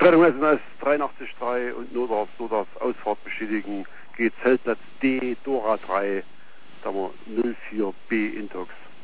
Rettung SMS 83.3 und Nordorf Ausfahrt bestätigen. Geht Zeltplatz D, Dora 3, 04B Intox.